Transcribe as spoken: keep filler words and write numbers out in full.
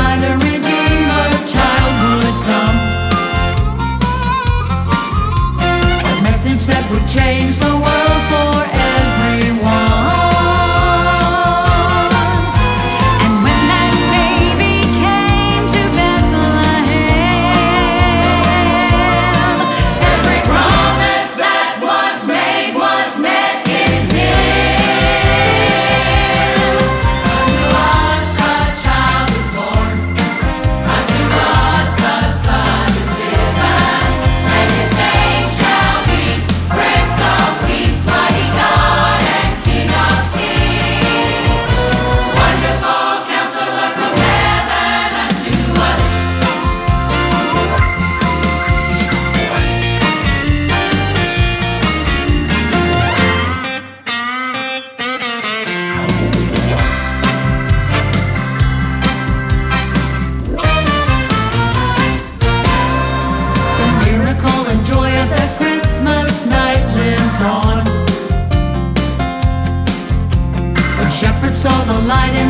night a Redeemer child would come. A message that would change the world for everyone. And when that baby came to Bethlehem, every promise that was made was met in Him. Unto us a child is born, unto us a son is given, and His name shall be Prince of Peace, mighty God and King of Kings. Wonderful Counselor from heaven unto us. The miracle and joy of the Christmas night lives on. When shepherds saw the light in